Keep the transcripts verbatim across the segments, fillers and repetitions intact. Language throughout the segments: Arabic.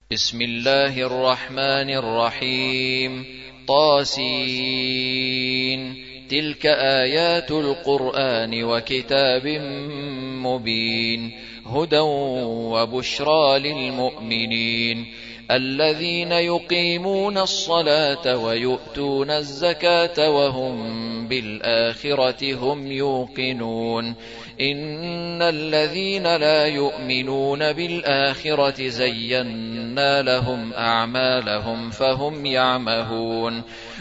بسم الله الرحمن الرحيم. طاسين. تلك آيات القرآن وكتاب مبين، هدى وبشرى للمؤمنين الذين يقيمون الصلاة ويؤتون الزكاة وهم بالآخرة هم يوقنون. إن الذين لا يؤمنون بالآخرة زينا لهم أعمالهم فهم يعمهون.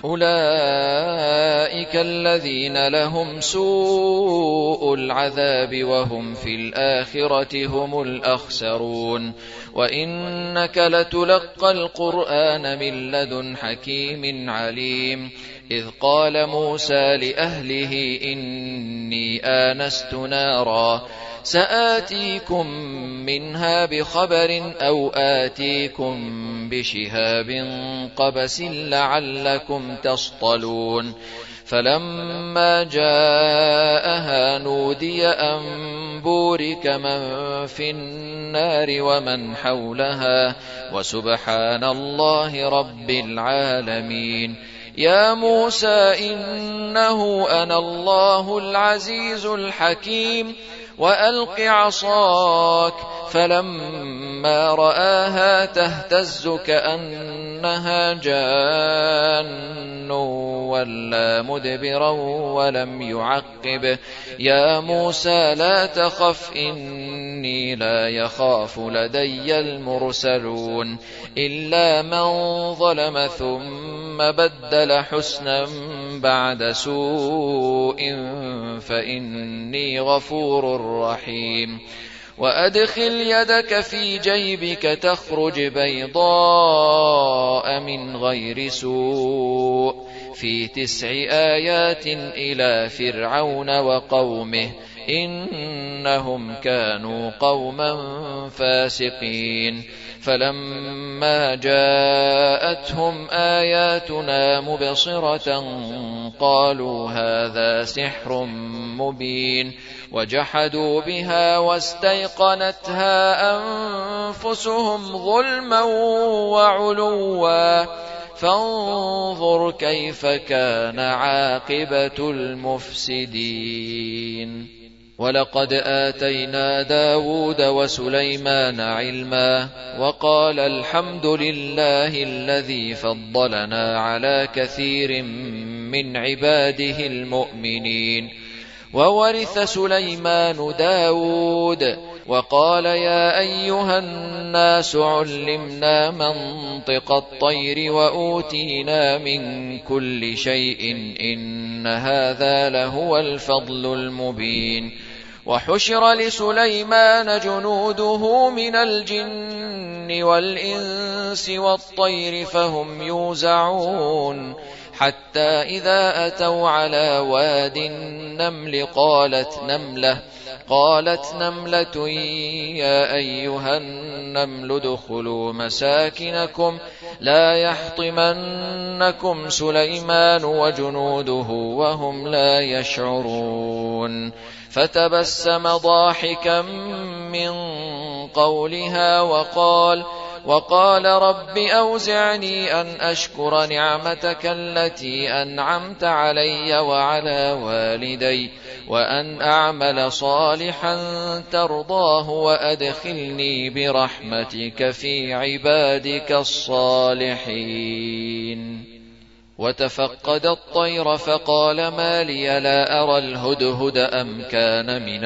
أولئك الذين لهم سوء العذاب وهم في الآخرة هم الأخسرون. وإنك لتلقى القرآن من لدن حكيم عليم. إذ قال موسى لأهله إني آنست نارا سآتيكم منها بخبر أو آتيكم بشهاب قبس لعلكم تصطلون. فلما جاءها نودي أن بورك من في النار ومن حولها وسبحان الله رب العالمين. يا موسى إنه أنا الله العزيز الحكيم وألق عصاك. فلما رآها تهتز كأنها جان ولا مدبرا ولم يعقب. يا موسى لا تخف إني لا يخاف لدي المرسلون. إلا من ظلم ثم بدل حسنا بعد سوء فإني غفور رحيم. وأدخل يدك في جيبك تخرج بيضاء من غير سوء في تسع آيات إلى فرعون وقومه إنهم كانوا قوما فاسقين. فلما جاءتهم آياتنا مبصرة قالوا هذا سحر مبين وجحدوا بها واستيقنتها أنفسهم ظلما وعلوا فانظر كيف كان عاقبة المفسدين. ولقد آتينا داود وسليمان علما وقال الحمد لله الذي فضلنا على كثير من عباده المؤمنين. وورث سليمان داود وقال يا أيها الناس علمنا منطق الطير وأوتينا من كل شيء إن هذا لهو الفضل المبين. وحشر لسليمان جنوده من الجن والإنس والطير فهم يوزعون حتى إذا أتوا على واد النمل قالت نملة قالت نملة يا أيها النمل ادخلوا مساكنكم لا يحطمنكم سليمان وجنوده وهم لا يشعرون. فتبسم ضاحكا من قولها وقال وقال رب أوزعني أن أشكر نعمتك التي أنعمت علي وعلى والدي وأن أعمل صالحا ترضاه وأدخلني برحمتك في عبادك الصالحين. وتفقد الطير فقال ما لي لا أرى الهدهد أم كان من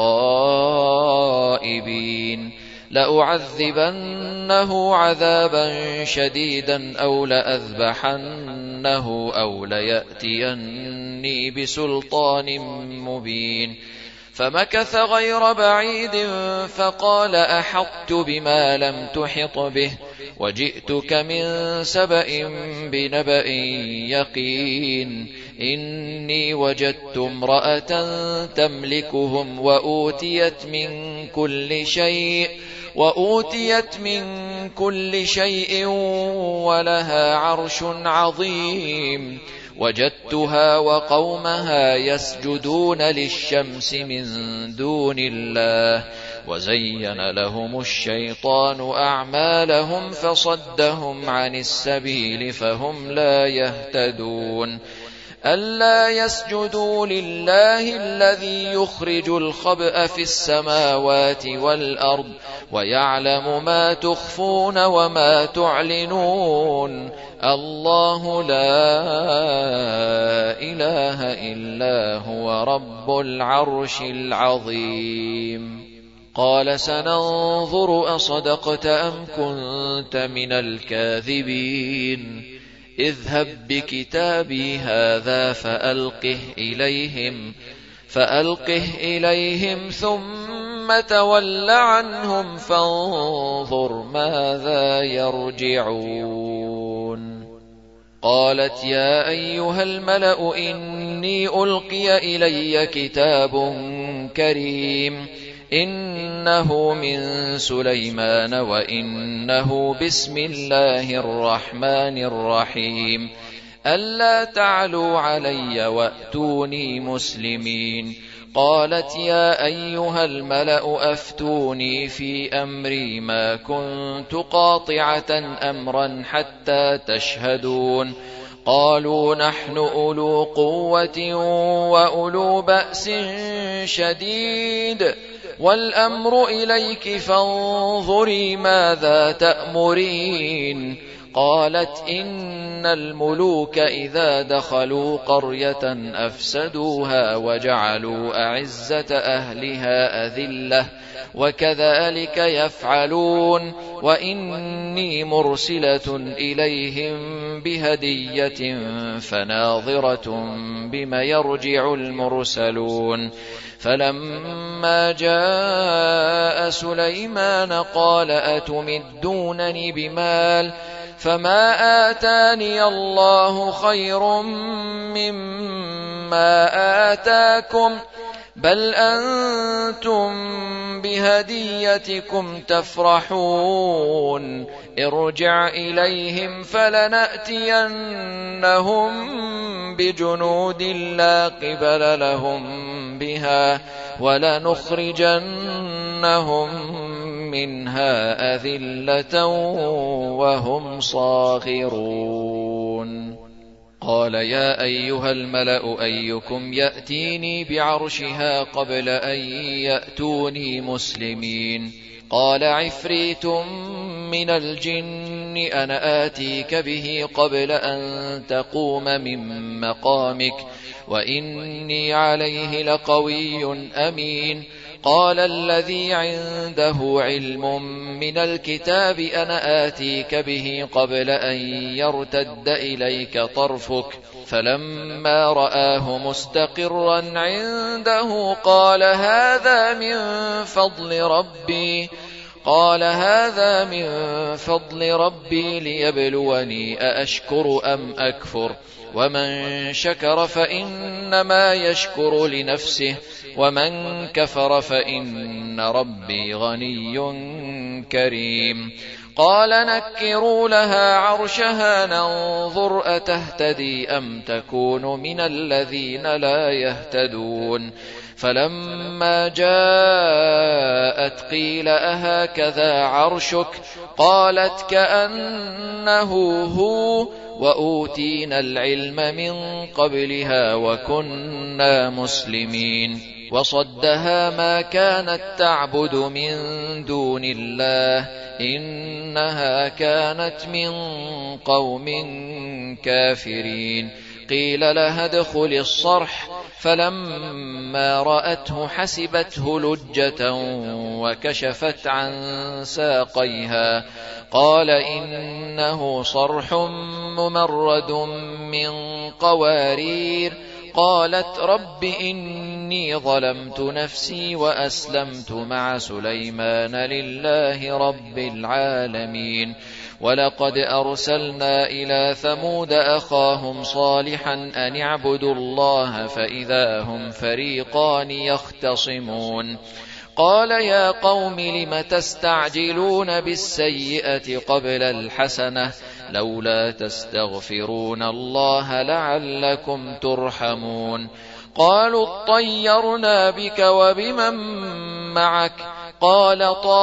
الغائبين. لأعذبنه عذابا شديدا أو لأذبحنه أو ليأتيني بسلطان مبين. فمكث غير بعيد فقال أحطت بما لم تحط به وجئتك من سبأ بنبأ يقين. إني وجدت امرأة تملكهم وأوتيت من كل شيء وأوتيت من كل شيء ولها عرش عظيم. وجدتها وقومها يسجدون للشمس من دون الله وزين لهم الشيطان أعمالهم فصدهم عن السبيل فهم لا يهتدون ألا يسجدوا لله الذي يخرج الخبأ في السماوات والأرض ويعلم ما تخفون وما تعلنون الله لا إله إلا هو رب العرش العظيم قال سننظر أصدقت أم كنت من الكاذبين اذهب بكتابي هذا فألقه إليهم فألقه إليهم ثم تول عنهم فانظر ماذا يرجعون قالت يا أيها الملأ إني ألقي إلي كتاب كريم إنه من سليمان وإنه بسم الله الرحمن الرحيم ألا تعلوا علي وأتوني مسلمين قالت يا أيها الملأ أفتوني في أمري ما كنت قاطعة أمرا حتى تشهدون قالوا نحن أولو قوة وأولو بأس شديد والأمر إليك فانظري ماذا تأمرين قالت إن الملوك إذا دخلوا قرية أفسدوها وجعلوا أعزة أهلها أذلة وكذلك يفعلون وإني مرسلة إليهم بهدية فناظرة بما يرجع المرسلون فلما جاء سليمان قال أتمدونني بمال فما آتاني الله خير مما آتاكم بل أنتم بهديتكم تفرحون ارجع إليهم فلنأتينهم بجنود لا قبل لهم بها ولنخرجنهم منها أذلة وهم صاغرون قال يا أيها الملأ أيكم يأتيني بعرشها قبل أن يأتوني مسلمين قال عفريت من الجن أنا آتيك به قبل أن تقوم من مقامك وإني عليه لقوي أمين قال الذي عنده علم من الكتاب أنا آتيك به قبل أن يرتد إليك طرفك فلما رآه مستقرا عنده قال هذا من فضل ربي قال هذا من فضل ربي ليبلوني أأشكر أم أكفر ومن شكر فإنما يشكر لنفسه ومن كفر فإن ربي غني كريم قال نكروا لها عرشها ننظر أتهتدي أم تكون من الذين لا يهتدون فلما جاءت قيل أهكذا عرشك قالت كأنه هو وأوتينا العلم من قبلها وكنا مسلمين وصدها ما كانت تعبد من دون الله إنها كانت من قوم كافرين قيل لها ادخل الصرح فلما رأته حسبته لجة وكشفت عن ساقيها قال إنه صرح ممرد من قوارير قالت رب إني ظلمت نفسي وأسلمت مع سليمان لله رب العالمين ولقد أرسلنا إلى ثمود أخاهم صالحا أن اعبدوا الله فإذا هم فريقان يختصمون قال يا قوم لم تستعجلون بالسيئة قبل الحسنة لولا تستغفرون الله لعلكم ترحمون قالوا اطيرنا بك وبمن معك قال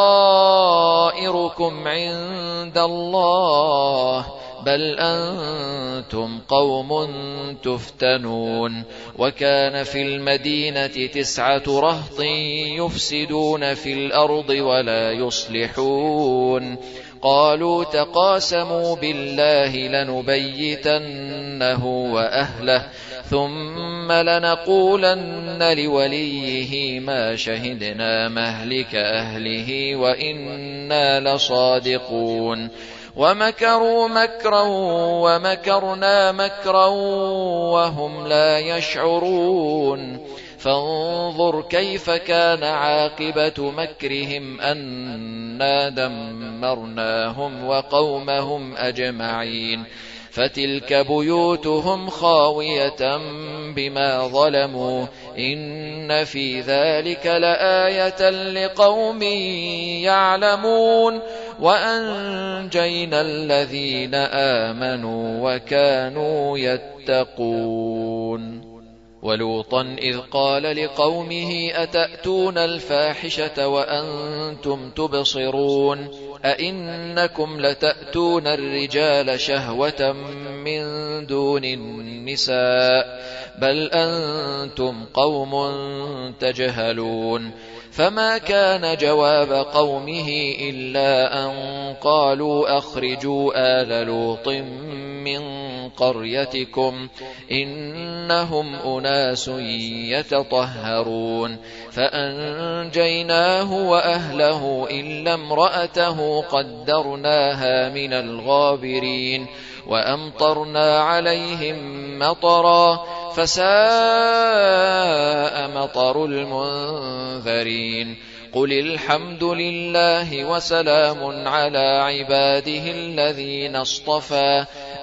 طائركم عند الله بل أنتم قوم تفتنون وكان في المدينة تسعة رهط يفسدون في الأرض ولا يصلحون قالوا تقاسموا بالله لنبيتنه وأهله ثم لنقولن لوليه ما شهدنا مهلك أهله وإنا لصادقون ومكروا مكرا ومكرنا مكرا وهم لا يشعرون فانظر كيف كان عاقبة مكرهم أنا دمرناهم وقومهم أجمعين فتلك بيوتهم خاوية بما ظلموا إن في ذلك لآية لقوم يعلمون وأنجينا الذين آمنوا وكانوا يتقون ولوطا إذ قال لقومه أتأتون الفاحشة وأنتم تبصرون أئنكم لتأتون الرجال شهوة من دون النساء بل أنتم قوم تجهلون فما كان جواب قومه إلا أن قالوا أخرجوا آل لوط من قريتكم إنهم أناس يتطهرون فأنجيناه وأهله إلا امرأته قدرناها من الغابرين وأمطرنا عليهم مطرا فساء مطر المنذرين قل الحمد لله وسلام على عباده الذين اصطفى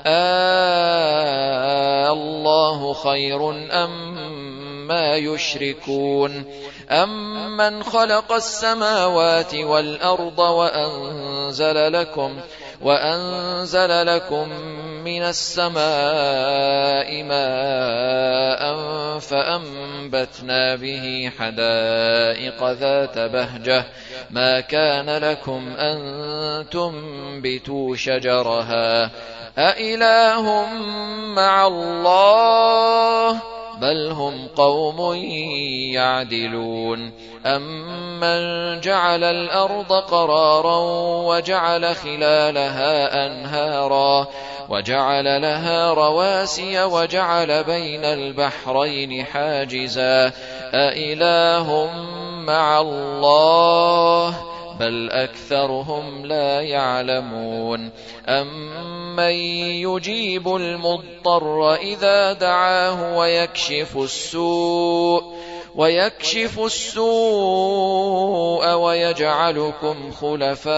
آه الله خير أم ما يشركون أمن خلق السماوات والأرض وأنزل لكم وأنزل لكم من السماء ماء فأنبتنا به حدائق ذات بهجة ما كان لكم أن تنبتوا شجرها أإله مع الله بل هم قوم يعدلون أمن جعل الأرض قرارا وجعل خلالها أنهارا وجعل لها رواسي وجعل بين البحرين حاجزا أإله مع الله بل أكثرهم لا يعلمون أمن يجيب المضطر إذا دعاه ويكشف السوء ويكشف السوء ويجعلكم خلفاء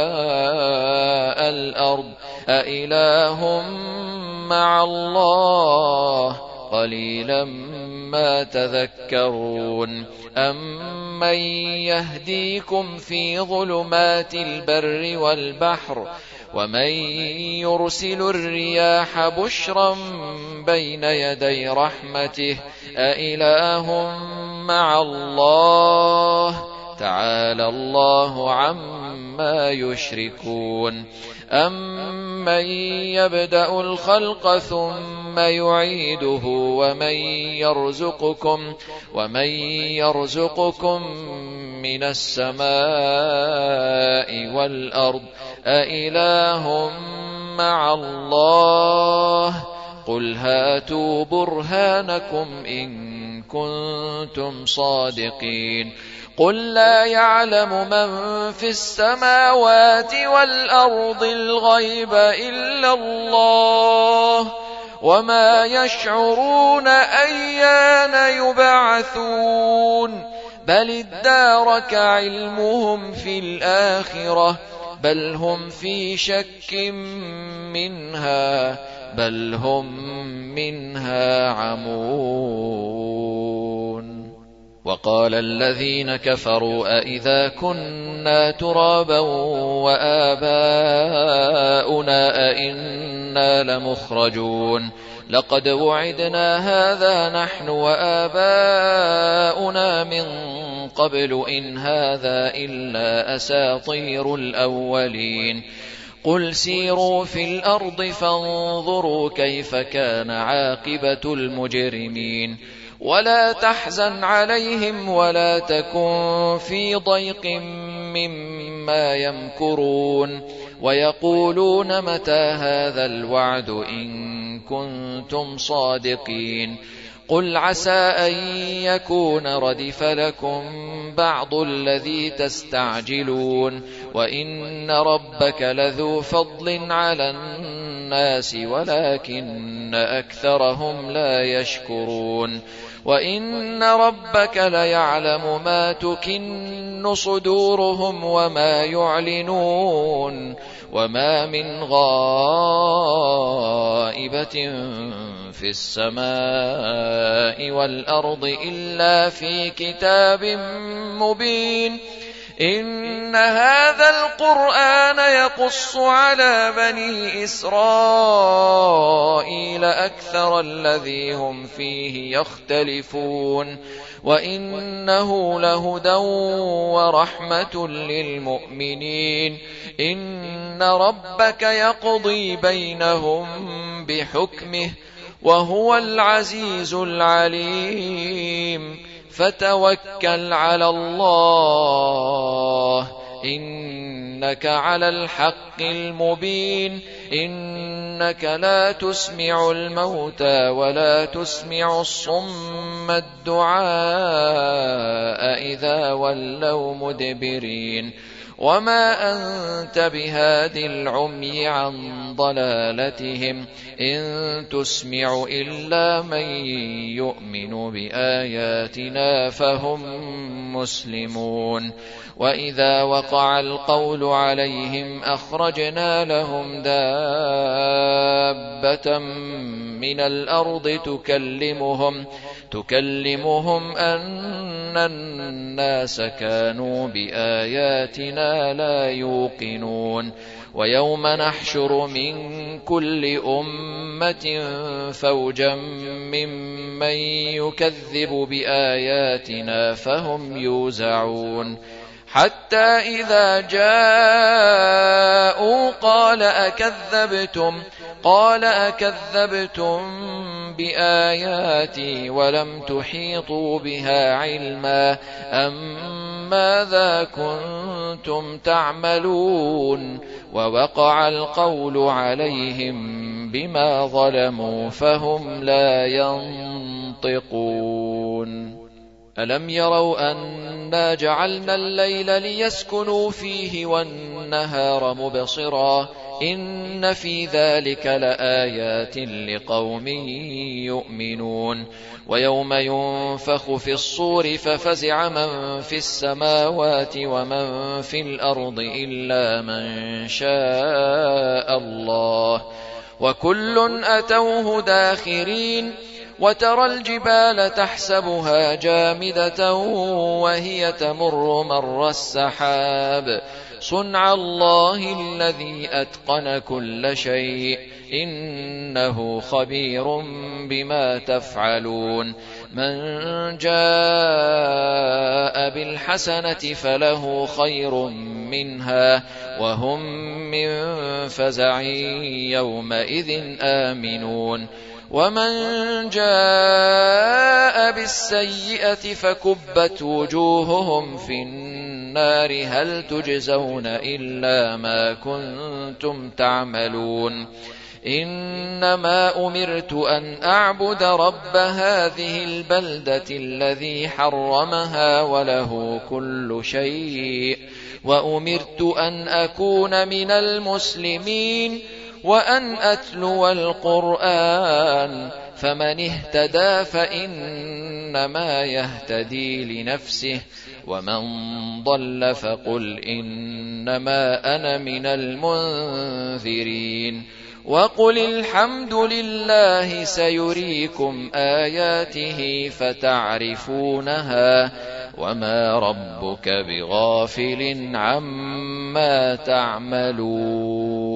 الأرض أإله مع الله قليلا ما تذكرون أمن يهديكم في ظلمات البر والبحر ومن يرسل الرياح بشرا بين يدي رحمته أإله مع الله تعالى الله عما يشركون أمن يبدأ الخلق ثم يعيده ومن يرزقكم ومن يرزقكم من السماء والأرض أإله مع الله قل هاتوا برهانكم إن كنتم صادقين قل لا يعلم من في السماوات والأرض الغيب إلا الله وما يشعرون أيان يبعثون بل ادارك علمهم في الآخرة بل هم في شك منها بل هم منها عمون. وقال الذين كفروا أئذا كنا ترابا وآباؤنا أئنا لمخرجون لقد وعدنا هذا نحن وآباؤنا من قبل إن هذا إلا أساطير الأولين قل سيروا في الأرض فانظروا كيف كان عاقبة المجرمين ولا تحزن عليهم ولا تكن في ضيق مما يمكرون ويقولون متى هذا الوعد إن كنتم صادقين قل عسى أن يكون ردف لكم بعض الذي تستعجلون وإن ربك لذو فضل على الناس ولكن أكثرهم لا يشكرون وإن ربك ليعلم ما تكن صدورهم وما يعلنون وما من غائبة في السماء والأرض إلا في كتاب مبين إن هذا القرآن يقص على بني إسرائيل أكثر الذي هم فيه يختلفون وإنه لهدى ورحمة للمؤمنين إن ربك يقضي بينهم بحكمه وهو العزيز العليم فتوكل على الله إنك على الحق المبين إنك لا تسمع الموتى ولا تسمع الصم الدعاء إذا ولوا مدبرين وما أنت بهاد العمي عن ضلالتهم إن تسمع إلا من يؤمن بآياتنا فهم مسلمون وإذا وقع القول عليهم أخرجنا لهم دابة من الأرض تكلمهم تكلمهم أن الناس كانوا بآياتنا لا يوقنون ويوم نحشر من كل أمة فوجا ممن يكذب بآياتنا فهم يوزعون حتى إذا جاءوا قال أكذبتم قال أكذبتم بآياتي ولم تحيطوا بها علما أم ماذا كنتم تعملون ووقع القول عليهم بما ظلموا فهم لا ينطقون ألم يروا أنا جعلنا الليل ليسكنوا فيه والنهار مبصرا إن في ذلك لآيات لقوم يؤمنون ويوم ينفخ في الصور ففزع من في السماوات ومن في الأرض إلا من شاء الله وكل أتوه داخرين وترى الجبال تحسبها جامدة وهي تمر مر السحاب صنع الله الذي أتقن كل شيء إنه خبير بما تفعلون من جاء بالحسنة فله خير منها وهم من فزع يومئذ آمنون ومن جاء بالسيئة فكبت وجوههم في النار هل تجزون إلا ما كنتم تعملون إنما أمرت أن أعبد رب هذه البلدة الذي حرمها وله كل شيء وأمرت أن أكون من المسلمين وأن أتلو القرآن فمن اهتدى فإنما يهتدي لنفسه ومن ضل فقل إنما أنا من المنذرين وقل الحمد لله سيريكم آياته فتعرفونها وما ربك بغافل عما تعملون.